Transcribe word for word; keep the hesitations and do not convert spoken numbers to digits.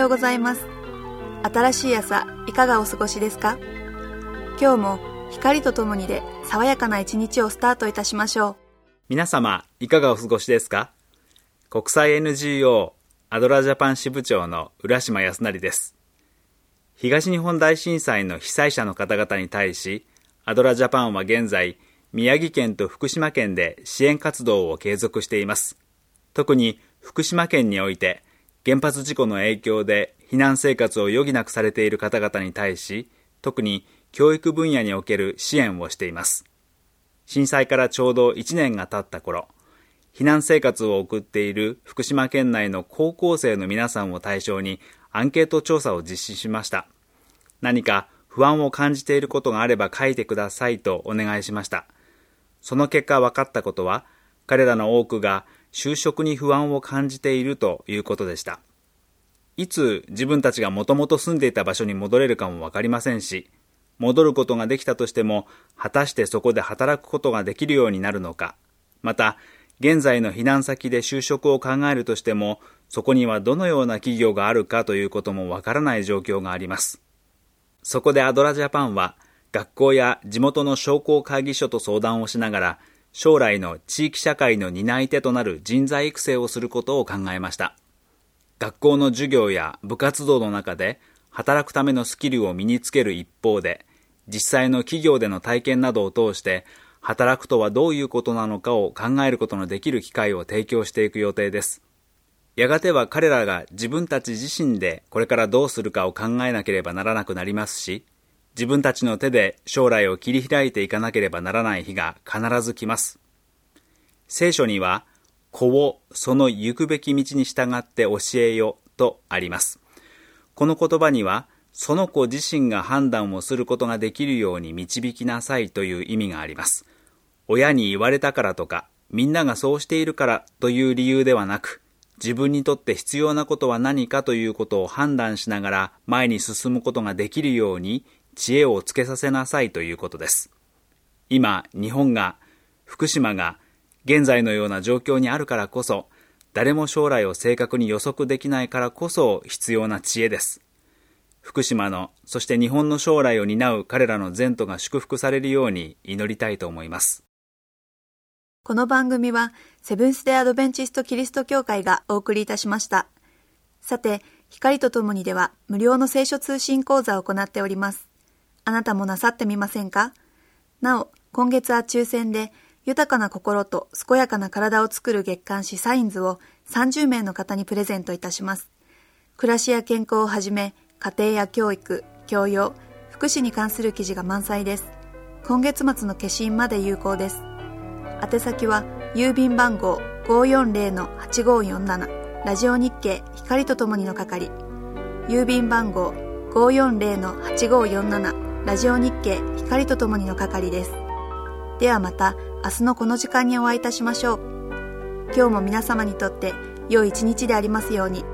ようございます。新しい朝いかがお過ごしですか？今日も光とともにで爽やかな一日をスタートいたしましょう。 皆様いかがお過ごしですか？国際 エヌジーオー アドラジャパン支部長の浦島康成です。東日本大震災の被災者の方々に対し、アドラジャパンは現在宮城県と福島県で支援活動を継続しています。特に福島県において原発事故の影響で避難生活を余儀なくされている方々に対し、特に教育分野における支援をしています。震災からちょうどいちねんが経った頃、避難生活を送っている福島県内の高校生の皆さんを対象にアンケート調査を実施しました。何か不安を感じていることがあれば書いてくださいとお願いしました。その結果分かったことは、彼らの多くが就職に不安を感じているということでした。いつ自分たちがもともと住んでいた場所に戻れるかも分かりませんし、戻ることができたとしても、果たしてそこで働くことができるようになるのか、また、現在の避難先で就職を考えるとしても、そこにはどのような企業があるかということもわからない状況があります。そこでアドラジャパンは、学校や地元の商工会議所と相談をしながら、将来の地域社会の担い手となる人材育成をすることを考えました。学校の授業や部活動の中で、働くためのスキルを身につける一方で、実際の企業での体験などを通して、働くとはどういうことなのかを考えることのできる機会を提供していく予定です。やがては彼らが自分たち自身でこれからどうするかを考えなければならなくなりますし、自分たちの手で将来を切り開いていかなければならない日が必ず来ます。聖書には、子をその行くべき道に従って教えよとあります。この言葉には、その子自身が判断をすることができるように導きなさいという意味があります。親に言われたからとか、みんながそうしているからという理由ではなく、自分にとって必要なことは何かということを判断しながら前に進むことができるように知恵をつけさせなさいということです。今、日本が、福島が現在のような状況にあるからこそ、誰も将来を正確に予測できないからこそ必要な知恵です。福島の、そして日本の将来を担う彼らの前途が祝福されるように祈りたいと思います。 この番組はセブンス・デ・アドベンチスト・キリスト教会がお送りいたしました。さて、光とともにでは無料の聖書通信講座を行っております。あなたもなさってみませんか？なお、今月は抽選で豊かな心と健やかな体を作る月刊誌サインズをさんじゅうめいの方にプレゼントいたします。暮らしや健康をはじめ、家庭や教育、教養、福祉に関する記事が満載です。今月末の消印まで有効です。宛先は郵便番号 ごーよんぜろのはちごーよんなな ラジオ日経光とともにの係、郵便番号 ごーよんぜろのはちごーよんなな ラジオ日経光とともにの係です。ではまた明日のこの時間にお会いいたしましょう。今日も皆様にとって良い一日でありますように。